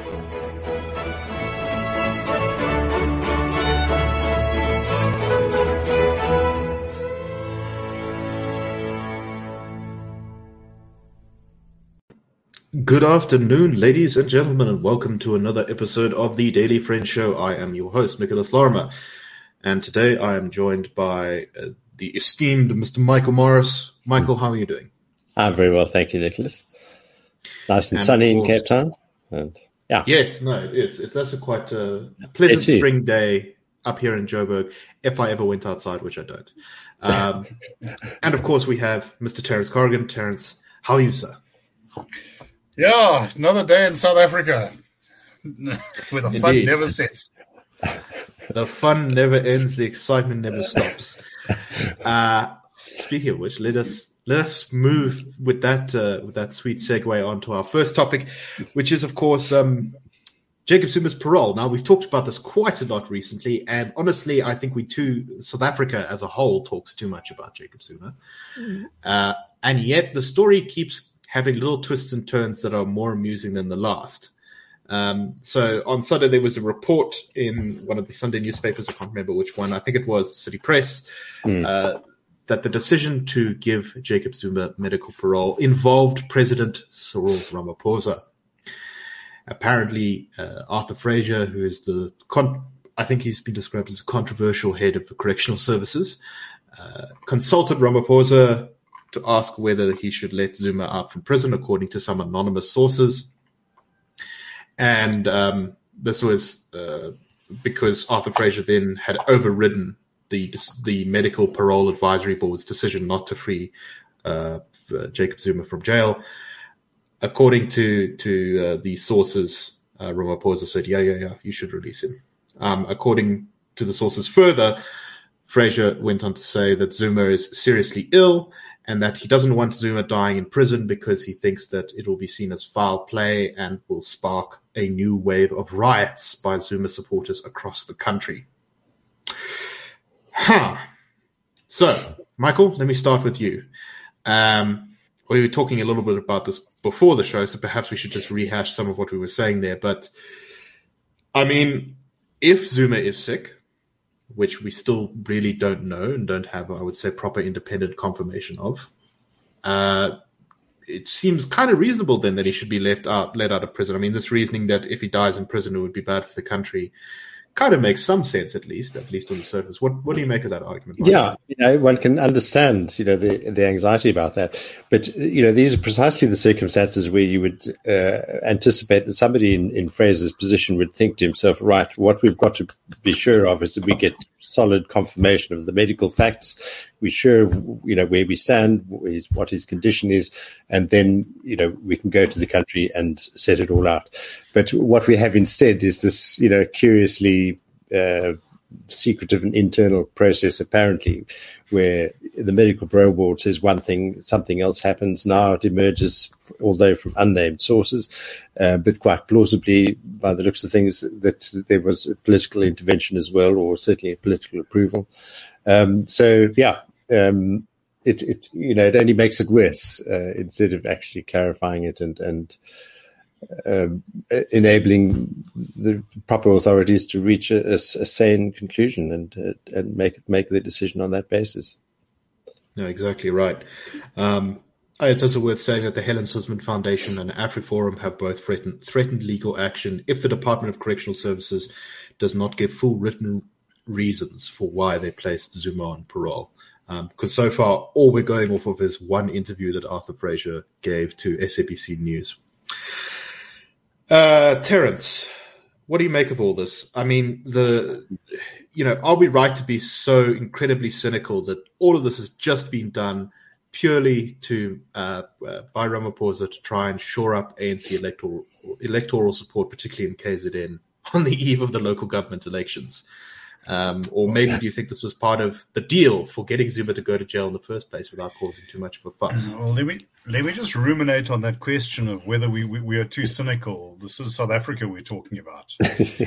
Good afternoon, ladies and gentlemen, and welcome to another episode of the Daily Friend Show. I am your host, Nicholas Lorimer, and today I am joined by the esteemed Mr. Michael Morris. Michael, how are you doing? I'm very well, thank you, Nicholas. Nice and sunny in Cape Town. And, yeah. Yes, no, it is. That's a quite pleasant spring day up here in Joburg, if I ever went outside, which I don't. And, of course, we have Mr. Terence Corrigan. Terence, how are you, sir? Yeah, another day in South Africa where the fun never sets. The fun never ends, the excitement never stops. Speaking of which, let us move with that sweet segue onto our first topic, which is, of course, Jacob Zuma's parole. Now, we've talked about this quite a lot recently, and honestly, I think South Africa as a whole talks too much about Jacob Zuma. And yet the story keeps having little twists and turns that are more amusing than the last. So on Sunday, there was a report in one of the Sunday newspapers, I can't remember which one, I think it was City Press, that the decision to give Jacob Zuma medical parole involved President Cyril Ramaphosa. Apparently, Arthur Fraser, who is I think he's been described as a controversial head of the correctional services, consulted Ramaphosa to ask whether he should let Zuma out from prison, according to some anonymous sources. And this was because Arthur Fraser then had overridden the Medical Parole Advisory Board's decision not to free Jacob Zuma from jail. According to the sources, Ramaphosa said, yeah, you should release him. According to the sources further, Fraser went on to say that Zuma is seriously ill and that he doesn't want Zuma dying in prison because he thinks that it will be seen as foul play and will spark a new wave of riots by Zuma supporters across the country. So, Michael, let me start with you. We were talking a little bit about this before the show, so perhaps we should just rehash some of what we were saying there. But, I mean, if Zuma is sick, which we still really don't know and don't have, I would say, proper independent confirmation of, it seems kind of reasonable then that he should be let out of prison. I mean, this reasoning that if he dies in prison, it would be bad for the country kind of makes some sense, at least on the surface. What do you make of that argument? Yeah, one can understand, the anxiety about that. But, these are precisely the circumstances where you would anticipate that somebody in Fraser's position would think to himself, right, what we've got to be sure of is that we get solid confirmation of the medical facts. We're sure, where we stand, what his condition is, and then, we can go to the country and set it all out. But what we have instead is this, curiously secretive and internal process, apparently, where the Medical Parole Board says one thing, something else happens. Now it emerges, although from unnamed sources, but quite plausibly, by the looks of things, that there was a political intervention as well, or certainly a political approval. It only makes it worse instead of actually clarifying it and enabling the proper authorities to reach a sane conclusion and make the decision on that basis. No, exactly right. It's also worth saying that the Helen Suzman Foundation and AfriForum have both threatened legal action if the Department of Correctional Services does not give full written reasons for why they placed Zuma on parole. Because so far, all we're going off of is one interview that Arthur Fraser gave to SABC News. Terence, what do you make of all this? I mean, are we right to be so incredibly cynical that all of this has just been done purely by Ramaphosa to try and shore up ANC electoral support, particularly in KZN, on the eve of the local government elections? Or maybe do you think this was part of the deal for getting Zuma to go to jail in the first place without causing too much of a fuss? Well, let me just ruminate on that question of whether we are too cynical. This is South Africa we're talking about.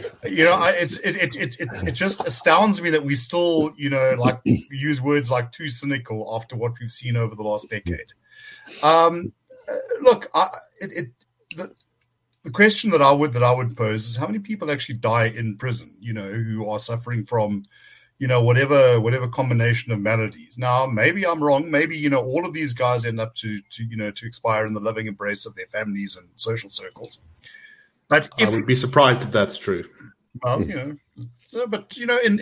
It just astounds me that we still, use words like too cynical after what we've seen over the last decade. The the question that I would pose is how many people actually die in prison, who are suffering from, whatever combination of maladies. Now, maybe I'm wrong. Maybe, all of these guys end up to expire in the loving embrace of their families and social circles. But I would be surprised if that's true. Well, but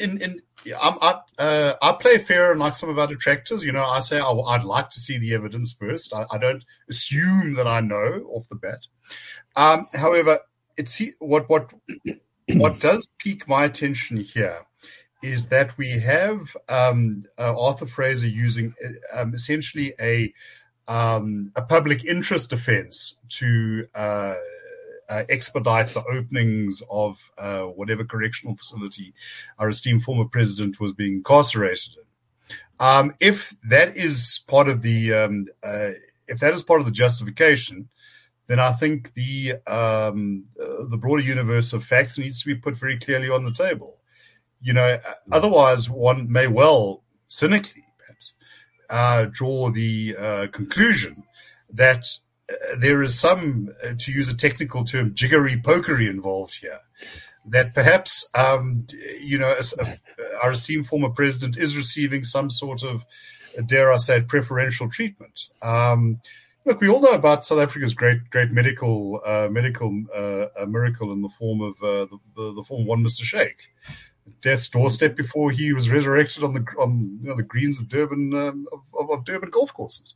I play fair, and like some of our detractors, I say I'd like to see the evidence first. I don't assume that I know off the bat. However, what does pique my attention here is that we have Arthur Fraser using essentially a public interest defense to expedite the openings of whatever correctional facility our esteemed former president was being incarcerated in. If that is part of the justification, then I think the broader universe of facts needs to be put very clearly on the table. Otherwise one may well cynically perhaps draw the conclusion that there is some, to use a technical term, jiggery pokery involved here. That perhaps, our esteemed former president is receiving some sort of, dare I say, preferential treatment. Look, we all know about South Africa's great medical miracle in the form of the form of one Mr. Sheikh, death's doorstep before he was resurrected on the greens of Durban of Durban golf courses.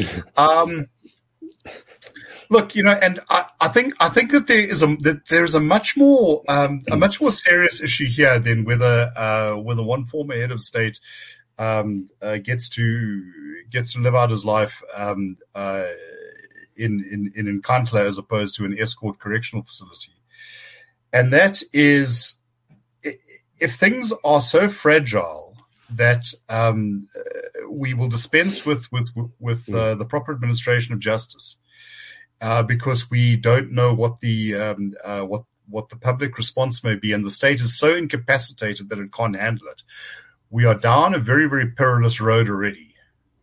Look, and I think that there is a much more serious issue here than whether one former head of state gets to live out his life in Nkandla as opposed to an escort correctional facility, and that is if things are so fragile that we will dispense with the proper administration of justice. Because we don't know what the public response may be, and the state is so incapacitated that it can't handle it. We are down a very, very perilous road already.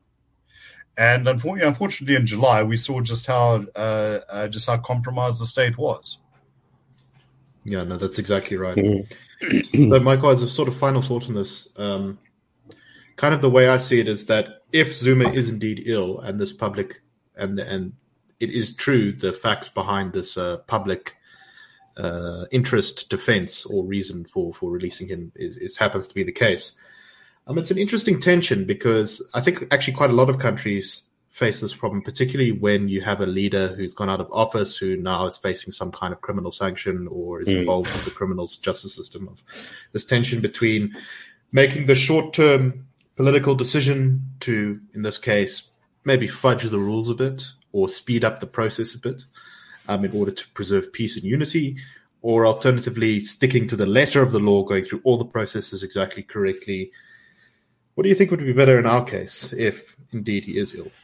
And unfortunately, in July, we saw just how compromised the state was. Yeah, no, that's exactly right. So, Michael, as a sort of final thought on this, kind of the way I see it is that if Zuma is indeed ill, and this public and it is true, the facts behind this public interest defense or reason for releasing him is happens to be the case. It's an interesting tension because I think actually quite a lot of countries face this problem, particularly when you have a leader who's gone out of office, who now is facing some kind of criminal sanction or is involved with the criminal justice system. Of this tension between making the short-term political decision to, in this case, maybe fudge the rules a bit, or speed up the process a bit in order to preserve peace and unity, or alternatively sticking to the letter of the law, going through all the processes exactly correctly. What do you think would be better in our case if indeed he is ill?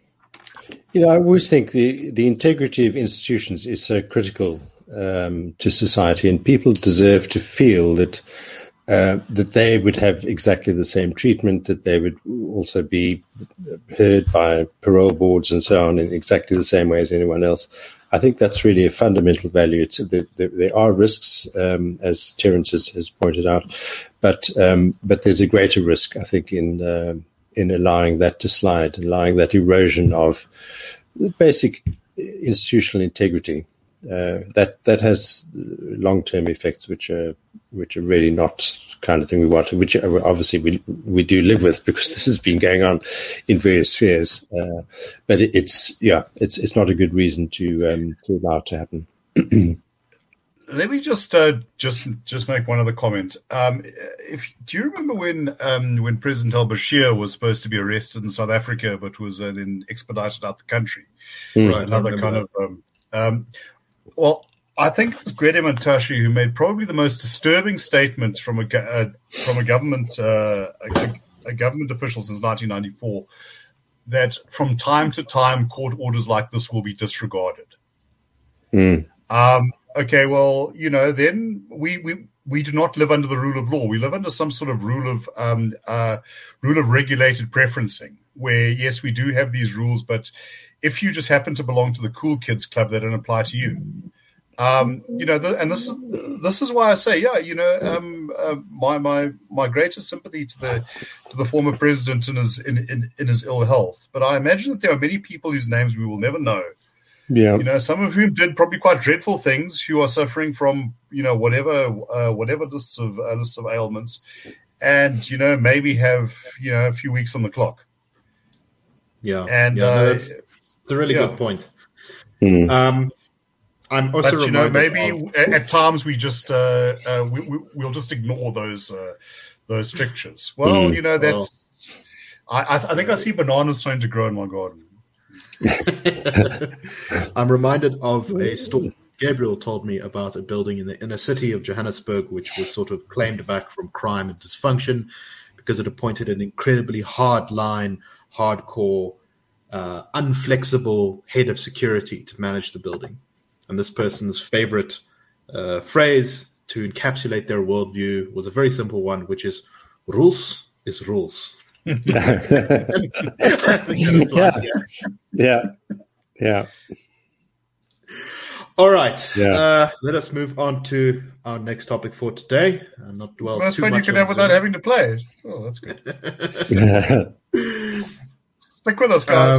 I always think the integrity of institutions is so critical to society, and people deserve to feel that they would have exactly the same treatment, that they would also be heard by parole boards and so on in exactly the same way as anyone else. I think that's really a fundamental value. There are risks, as Terence has pointed out, but there's a greater risk, I think, in allowing that to slide, allowing that erosion of basic institutional integrity. That has long-term effects, which are really not the kind of thing we want, which obviously we do live with because this has been going on in various spheres. But it's not a good reason to allow it to happen. Let me just make one other comment. Do you remember when President al-Bashir was supposed to be arrested in South Africa, but was then expedited out the country? Right. Another kind of. Well, I think it was Gwede Mantashe who made probably the most disturbing statement from a government official since 1994, that from time to time court orders like this will be disregarded. Okay, well, then we do not live under the rule of law. We live under some sort of rule of regulated preferencing, where yes, we do have these rules, but if you just happen to belong to the cool kids club, they don't apply to you. This is why I say, my greatest sympathy to the former president in his ill health. But I imagine that there are many people whose names we will never know. Yeah. Some of whom did probably quite dreadful things, who are suffering from, whatever lists of ailments, and maybe have a few weeks on the clock. Yeah, and that's a really good point. I'm also reminded maybe at times we just we'll just ignore those strictures. Well, that's. I think I see bananas starting to grow in my garden. I'm reminded of a story Gabriel told me about a building in the inner city of Johannesburg, which was sort of claimed back from crime and dysfunction because it appointed an incredibly hardcore, unflexible head of security to manage the building. And this person's favorite phrase to encapsulate their worldview was a very simple one, which is rules is rules. Yeah. All right. Yeah. Let us move on to our next topic for today. Not dwell Most too fun much you can have without having to play. Oh, that's good. Stick with us, guys.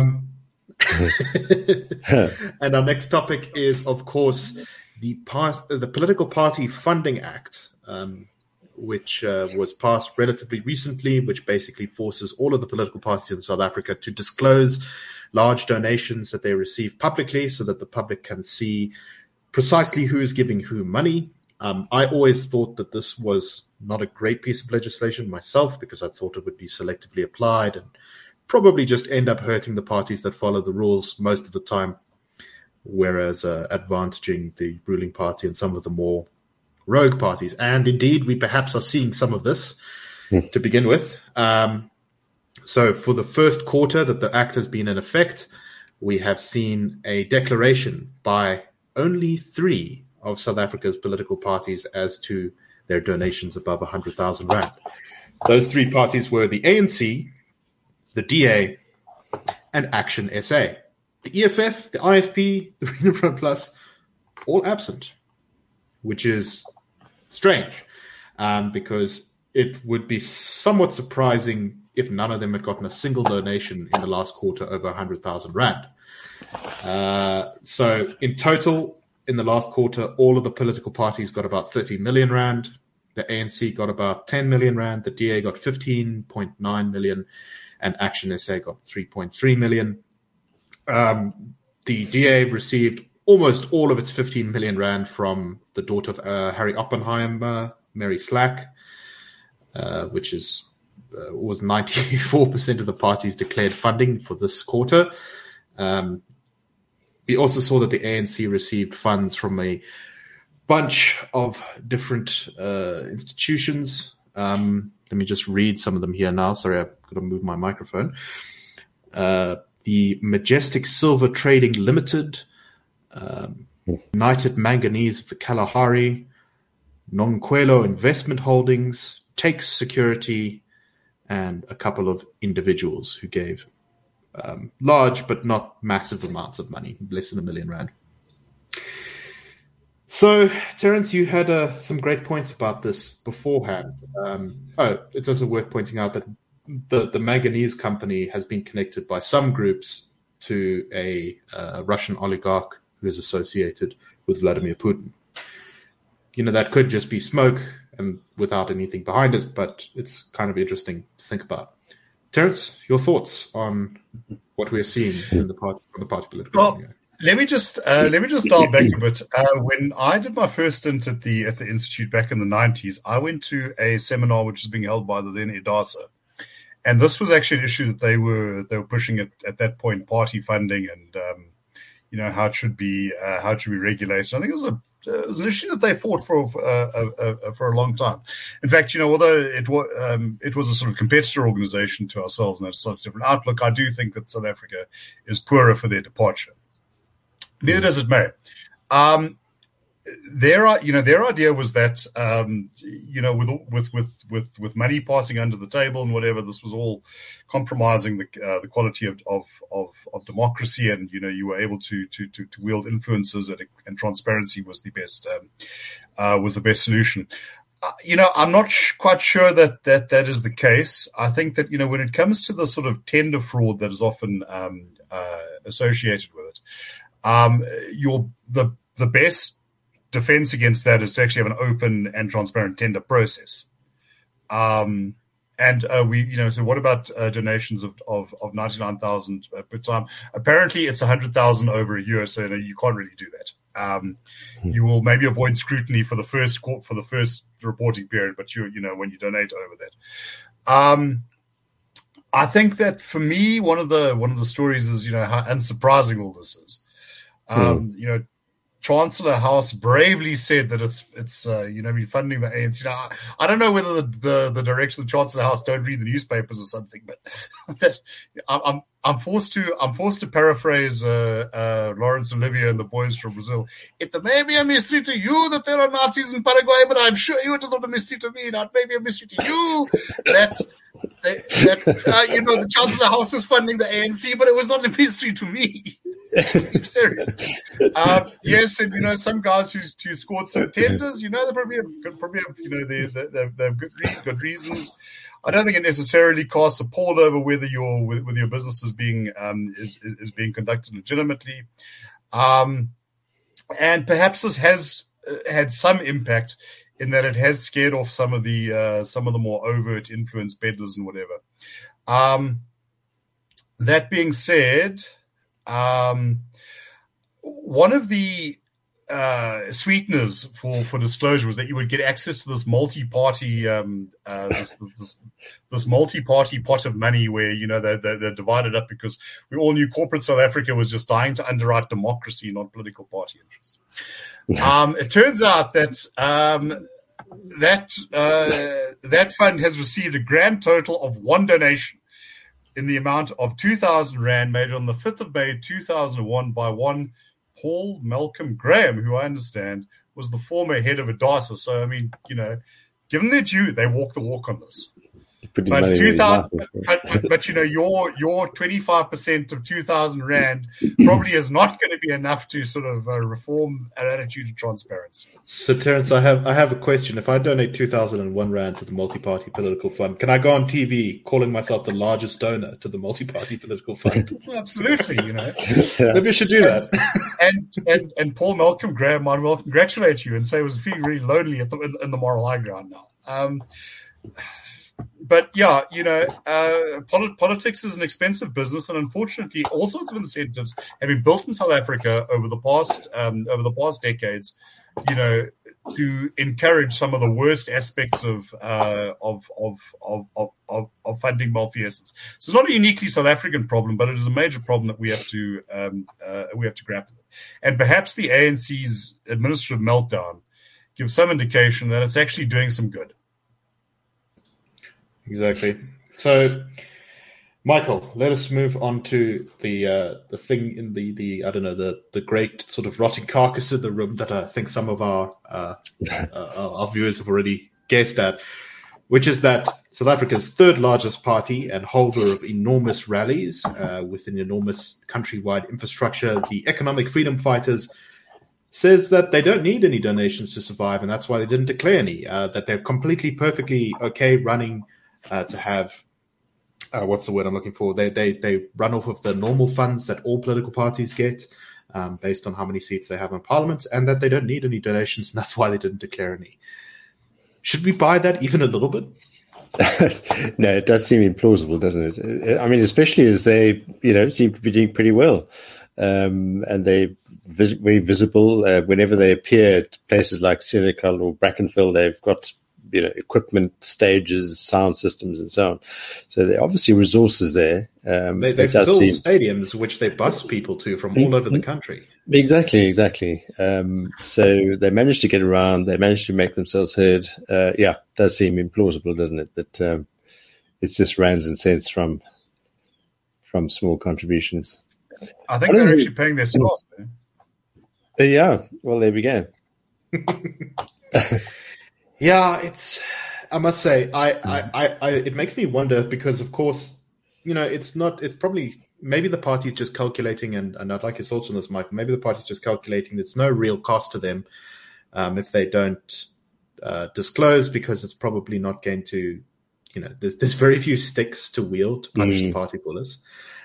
And our next topic is, of course, the Political Party Funding Act, which was passed relatively recently, which basically forces all of the political parties in South Africa to disclose large donations that they receive publicly so that the public can see precisely who is giving who money. I always thought that this was not a great piece of legislation myself because I thought it would be selectively applied and probably just end up hurting the parties that follow the rules most of the time, whereas advantaging the ruling party and some of the more rogue parties. And indeed, we perhaps are seeing some of this to begin with. So for the first quarter that the act has been in effect, we have seen a declaration by only 3 of South Africa's political parties as to their donations above 100,000 rand. Those 3 parties were the ANC, the DA, and Action SA. The EFF, the IFP, the Freedom Front Plus, all absent, which is strange, because it would be somewhat surprising if none of them had gotten a single donation in the last quarter over 100,000 rand. So in total, in the last quarter, all of the political parties got about 30 million rand. The ANC got about 10 million rand. The DA got 15.9 million, and Action SA got 3.3 million. The DA received almost all of its 15 million rand from the daughter of Harry Oppenheimer, Mary Slack, which was 94% of the party's declared funding for this quarter. We also saw that the ANC received funds from a bunch of different institutions. Let me just read some of them here now. Sorry, I've got to move my microphone. The Majestic Silver Trading Limited, United Manganese of the Kalahari, Nonkwelo Investment Holdings, Takes Security, and a couple of individuals who gave large but not massive amounts of money, less than 1 million rand. So, Terence, you had some great points about this beforehand. It's also worth pointing out that the manganese company has been connected by some groups to a Russian oligarch who is associated with Vladimir Putin. That could just be smoke and without anything behind it, but it's kind of interesting to think about. Terence, your thoughts on what we're seeing in the party political? Well, let me just dial back a bit. When I did my first stint at the Institute back in the 90s, I went to a seminar which was being held by the then IDASA. And this was actually an issue that they were pushing at that point, party funding and how it should be regulated. I think it was an issue that they fought for a long time. In fact, although it was a sort of competitor organization to ourselves and had a slightly different outlook, I do think that South Africa is poorer for their departure. Neither does it may. their idea was that with money passing under the table and whatever, this was all compromising the quality of democracy, and you were able to wield influences, and transparency was the best solution. I'm not quite sure that is the case. I think that when it comes to the sort of tender fraud that is often associated with it, the best defense against that is to actually have an open and transparent tender process. So what about donations of 99,000 per time? Apparently, it's 100,000 over a year, so you can't really do that. You will maybe avoid scrutiny for the first reporting period, but when you donate over that. I think that for me, one of the stories is how unsurprising all this is. Chancellor House bravely said that it's funding the ANC. Now, I don't know whether the directors of the Chancellor House don't read the newspapers or something, but I'm forced to paraphrase Laurence Olivier and the boys from Brazil. It may be a mystery to you that there are Nazis in Paraguay, but I'm sure it is not a mystery to me. Not maybe a mystery to you that the Chancellor House is funding the ANC, but it was not a mystery to me. I'm serious. Yes, and some guys who scored some tenders, they probably have they have good reasons. I don't think it necessarily casts a pall over whether your business is being conducted legitimately, and perhaps this has had some impact in that it has scared off some of the more overt influence peddlers and whatever. That being said, one of the sweeteners for disclosure was that you would get access to this multi-party this multi-party pot of money where they're divided up, because we all knew corporate South Africa was just dying to underwrite democracy, not political party interests. It turns out that that fund has received a grand total of one donation in the amount of 2,000 Rand, made on the 5th of May 2001 by one Paul Malcolm Graham, who I understand was the former head of Adasa. So, I mean, given their due, they walk the walk on this. But your 25% of 2,000 Rand probably is not going to be enough to sort of reform an attitude of transparency. So, Terence, I have a question. If I donate 2,001 Rand to the multi-party political fund, can I go on TV calling myself the largest donor to the multi-party political fund? Absolutely, Maybe I should do that. And Paul Malcolm Graham might well congratulate you and say it was feeling really lonely in the moral high ground now. But yeah, politics is an expensive business, and unfortunately, all sorts of incentives have been built in South Africa over the past decades, to encourage some of the worst aspects of funding malfeasance. So it's not a uniquely South African problem, but it is a major problem that we have to grapple with. And perhaps the ANC's administrative meltdown gives some indication that it's actually doing some good. Exactly. So, Michael, let us move on to the thing in the great sort of rotting carcass in the room that I think some of our viewers have already guessed at, which is that South Africa's third largest party and holder of enormous rallies with an enormous countrywide infrastructure, the Economic Freedom Fighters, says that they don't need any donations to survive, and that's why they didn't declare any, that they're completely, perfectly okay running to have, what's the word I'm looking for? They run off of the normal funds that all political parties get based on how many seats they have in parliament, and that they don't need any donations, and that's why they didn't declare any. Should we buy that even a little bit? No, it does seem implausible, doesn't it? I mean, especially as they, seem to be doing pretty well. And they're very visible. Whenever they appear at places like Senekal or Brackenfell, they've got equipment, stages, sound systems, and so on. So there are obviously resources there. They fill stadiums which they bus people to from all over the country. Exactly. So they managed to get around. They managed to make themselves heard. It does seem implausible, doesn't it? That it's just rands and cents from small contributions. I think they're actually paying their staff. Yeah, well, there we go. Yeah, I must say, it makes me wonder because, of course, it's probably, maybe the party's just calculating, and I'd like your thoughts on this, Michael. Maybe the party's just calculating there's no real cost to them if they don't disclose, because it's probably not going to, there's very few sticks to wield to punish the party for this.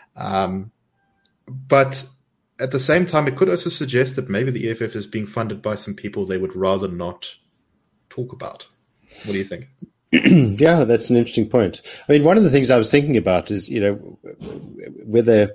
But at the same time, it could also suggest that maybe the EFF is being funded by some people they would rather not talk about. What do you think? Yeah, that's an interesting point. I mean, one of the things I was thinking about is, whether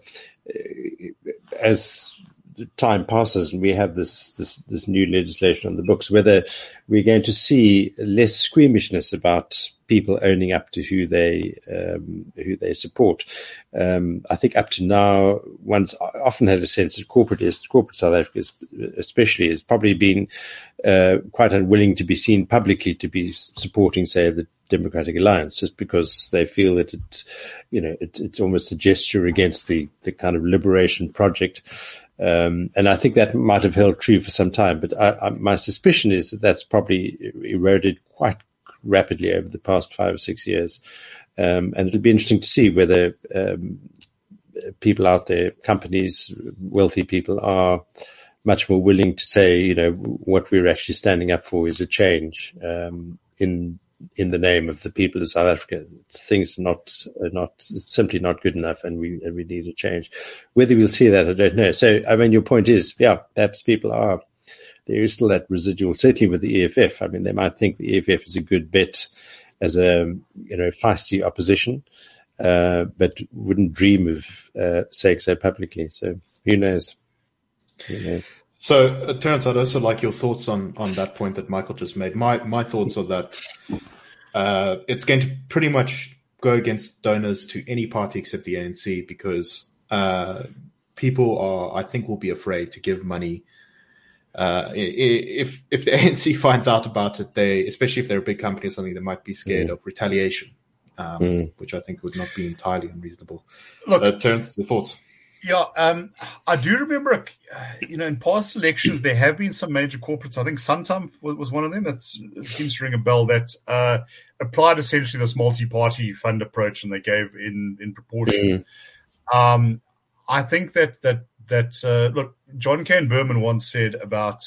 as time passes and we have this new legislation on the books, whether we're going to see less squeamishness about people owning up to who they support. I think up to now, one's often had a sense that corporate South Africa especially has probably been quite unwilling to be seen publicly to be supporting, say, the Democratic Alliance, just because they feel that it's almost a gesture against the kind of liberation project. And I think that might have held true for some time, but my suspicion is that that's probably eroded quite rapidly over the past 5 or 6 years. And it'll be interesting to see whether people out there, companies, wealthy people, are much more willing to say, what we're actually standing up for is a change in the name of the people of South Africa. Things are simply not good enough, and we need a change. Whether we'll see that, I don't know. So, I mean, your point is, yeah, perhaps people are. There is still that residual, certainly with the EFF. I mean, they might think the EFF is a good bet as a feisty opposition, but wouldn't dream of saying so publicly. So who knows? So, Terence, I'd also like your thoughts on that point that Michael just made. My thoughts are that it's going to pretty much go against donors to any party except the ANC, because people I think, will be afraid to give money. If the ANC finds out about it, especially if they're a big company or something, they might be scared of retaliation, which I think would not be entirely unreasonable. Look, Terence, your thoughts? Yeah, I do remember, in past elections, there have been some major corporates. I think Santam was one of them. It seems to ring a bell, that applied essentially this multi-party fund approach, and they gave in proportion. I think that look, John Cain Berman once said about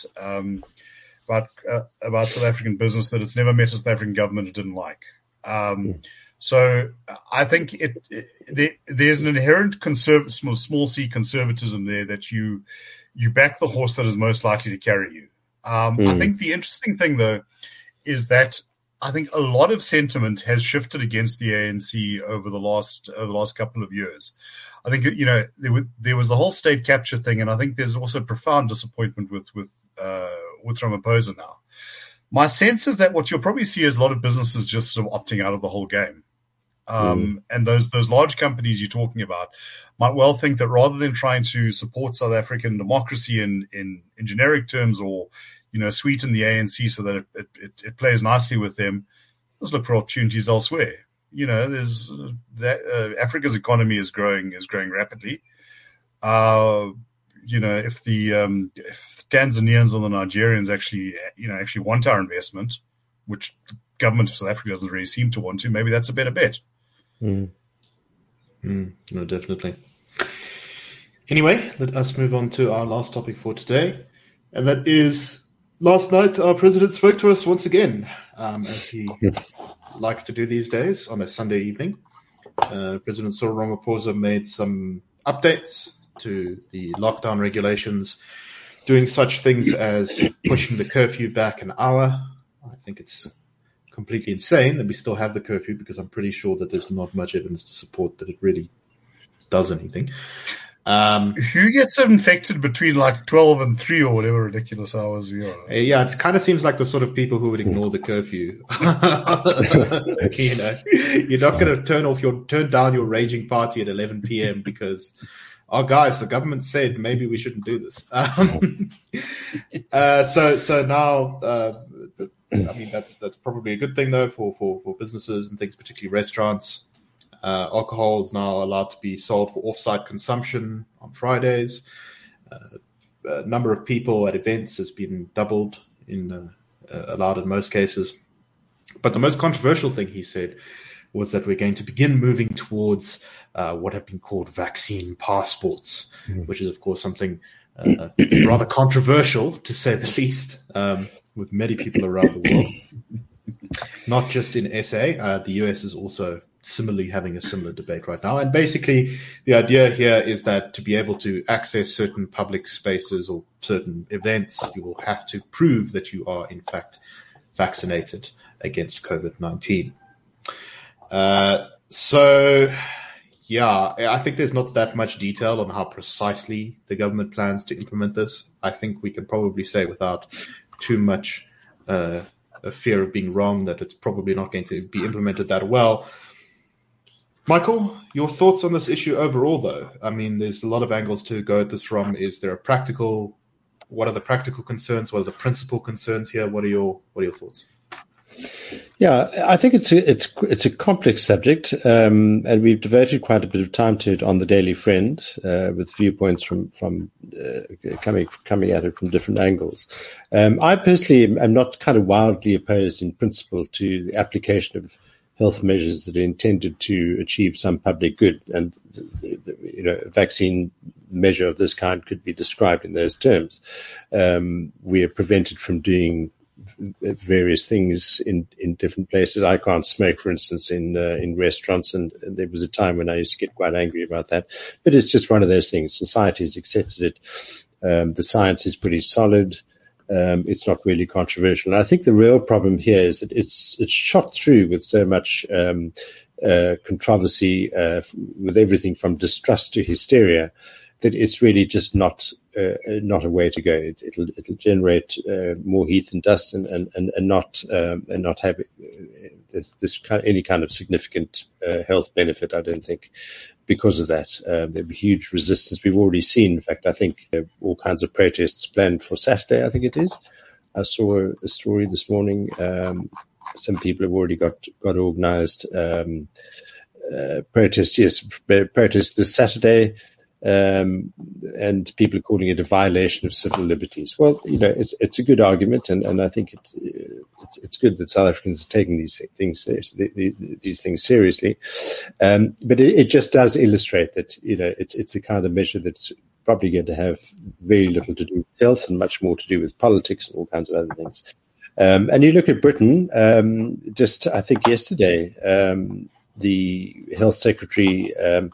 South African business that it's never met a South African government it didn't like. So I think there's an inherent small c conservatism there, that you back the horse that is most likely to carry you. I think the interesting thing, though, is that I think a lot of sentiment has shifted against the ANC over the last couple of years. I think there was the whole state capture thing, and I think there's also profound disappointment with Ramaphosa now. My sense is that what you'll probably see is a lot of businesses just sort of opting out of the whole game. And those large companies you're talking about might well think that rather than trying to support South African democracy in generic terms, or sweeten the ANC so that it plays nicely with them, let's look for opportunities elsewhere. There's that Africa's economy is growing rapidly. If the Tanzanians or the Nigerians actually want our investment, which the government of South Africa doesn't really seem to want to, maybe that's a better bet. No, definitely. Anyway, let us move on to our last topic for today, and that is, last night our president spoke to us once again, as he likes to do these days on a Sunday evening. President Cyril Ramaphosa made some updates to the lockdown regulations, doing such things as pushing the curfew back an hour. I think it's completely insane that we still have the curfew, because I'm pretty sure that there's not much evidence to support that it really does anything. Who gets infected between like 12 and 3 or whatever ridiculous hours we are? Yeah, it kind of seems like the sort of people who would ignore the curfew. You're not going to turn down your raging party at 11 p.m. because, oh guys, the government said maybe we shouldn't do this. So now, I mean, that's probably a good thing though for businesses and things, particularly restaurants. Alcohol is now allowed to be sold for off-site consumption on Fridays. Number of people at events has been doubled allowed in most cases. But the most controversial thing he said was that we're going to begin moving towards what have been called vaccine passports, which is, of course, something rather controversial, to say the least, with many people around the world. Not just in SA, the US is also similarly having a similar debate right now. And basically, the idea here is that to be able to access certain public spaces or certain events, you will have to prove that you are, in fact, vaccinated against COVID-19. So, yeah, I think there's not that much detail on how precisely the government plans to implement this. I think we can probably say without too much a fear of being wrong that it's probably not going to be implemented that well. Michael, your thoughts on this issue overall, though? I mean, there's a lot of angles to go at this from. What are the practical concerns? What are the principal concerns here? What are your thoughts? Yeah, I think it's a complex subject, and we've devoted quite a bit of time to it on the Daily Friend, with viewpoints from coming at it from different angles. I personally am not kind of wildly opposed in principle to the application of health measures that are intended to achieve some public good, and a vaccine measure of this kind could be described in those terms. We are prevented from doing various things in different places. I can't smoke, for instance, in restaurants, and there was a time when I used to get quite angry about that. But it's just one of those things. Society has accepted it. The science is pretty solid. It's not really controversial. And I think the real problem here is that it's shot through with so much controversy, with everything from distrust to hysteria, that it's really just not a way to go. It'll generate more heat and dust, and not have this any kind of significant health benefit, I don't think, because of that. There'll be huge resistance. We've already seen, in fact, I think all kinds of protests planned for Saturday, I think it is. I saw a story this morning. Some people have already got organized protests. Yes, protests this Saturday. And people are calling it a violation of civil liberties. Well, it's a good argument, and I think it's good that South Africans are taking these things seriously. But it just does illustrate that it's the kind of measure that's probably going to have very little to do with health and much more to do with politics and all kinds of other things. And you look at Britain. Just I think yesterday, the health secretary.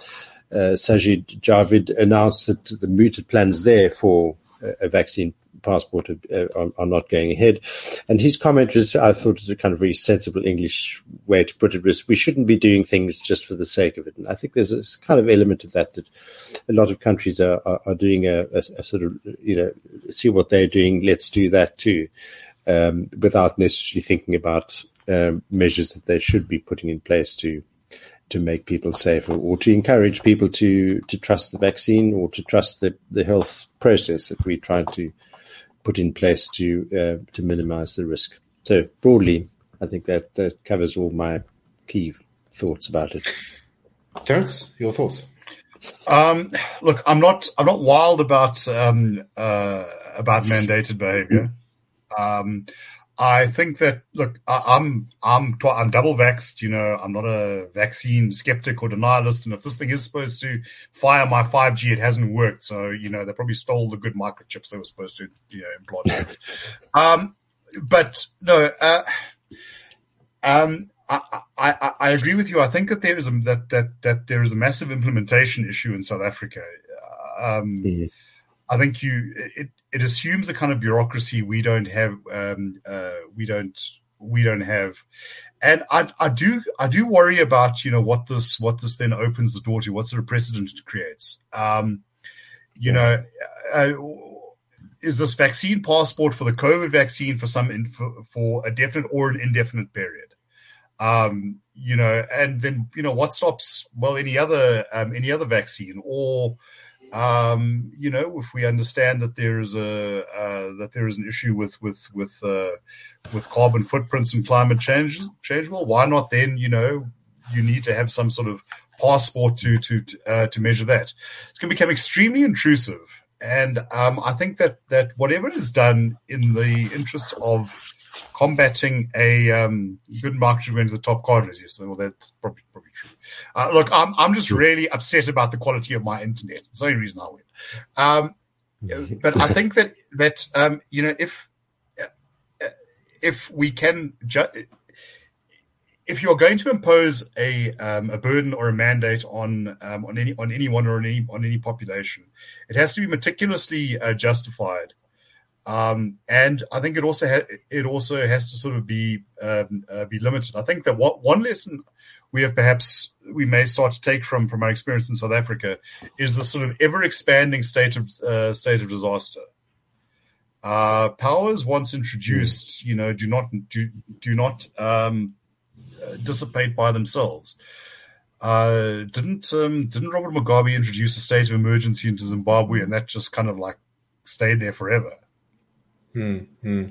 Sajid Javid announced that the mooted plans there for a vaccine passport are not going ahead. And his comment was, I thought, was a kind of very sensible English way to put it, was we shouldn't be doing things just for the sake of it. And I think there's a kind of element of that a lot of countries are doing a sort of, see what they're doing, let's do that too, without necessarily thinking about measures that they should be putting in place to make people safer, or to encourage people to trust the vaccine, or to trust the health process that we're trying to put in place to minimize the risk. So broadly, I think that covers all my key thoughts about it. Terence, your thoughts? Look, I'm not wild about mandated behavior. I think that, look, I'm double vaxxed, I'm not a vaccine skeptic or denialist. And if this thing is supposed to fire my 5G, it hasn't worked. So, they probably stole the good microchips they were supposed to, implant. But no, I agree with you. I think that there is there is a massive implementation issue in South Africa. I think it assumes a kind of bureaucracy we don't have. We don't have, and I do worry about what this then opens the door to, what sort of precedent it creates. Is this vaccine passport for the COVID vaccine for a definite or an indefinite period? And then what stops any other vaccine, or if we understand that there is an issue with carbon footprints and climate change, well, why not then, you need to have some sort of passport to measure that. It's going to become extremely intrusive, And I think that whatever is done in the interest of combating a good market went to the top cadres, yes, well, that's probably true. Look, I'm just really upset about the quality of my internet. It's the only reason I went. But I think that if we can, if you're going to impose a burden or a mandate on anyone or on any population, it has to be meticulously justified, and I think it also has to sort of be limited. I think that one lesson we may start to take from our experience in South Africa is the sort of ever expanding state of disaster. Powers once introduced, do not dissipate by themselves. Didn't Robert Mugabe introduce a state of emergency into Zimbabwe, and that just kind of like stayed there forever? Yeah,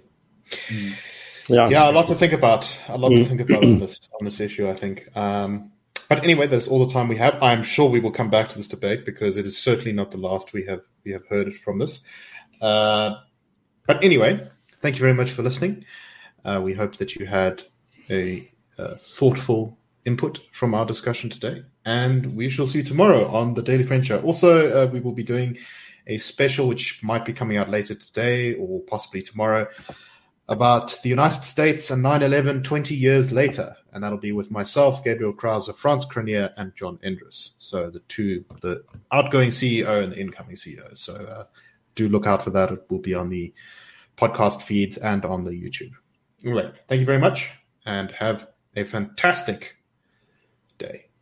a lot to think about. On this issue, I think. But anyway, that's all the time we have. I'm sure we will come back to this debate because it is certainly not the last we have heard from this. But anyway, thank you very much for listening. We hope that you had a thoughtful input from our discussion today, and we shall see you tomorrow on the Daily Friend Show. Also, we will be doing a special which might be coming out later today or possibly tomorrow about the United States and 9/11 20 years later, and that'll be with myself, Gabriel Krauser, Franz Krenier, and John Endres. So the outgoing CEO and the incoming CEO. So do look out for that. It will be on the podcast feeds and on the YouTube. Anyway, thank you very much and have a fantastic day.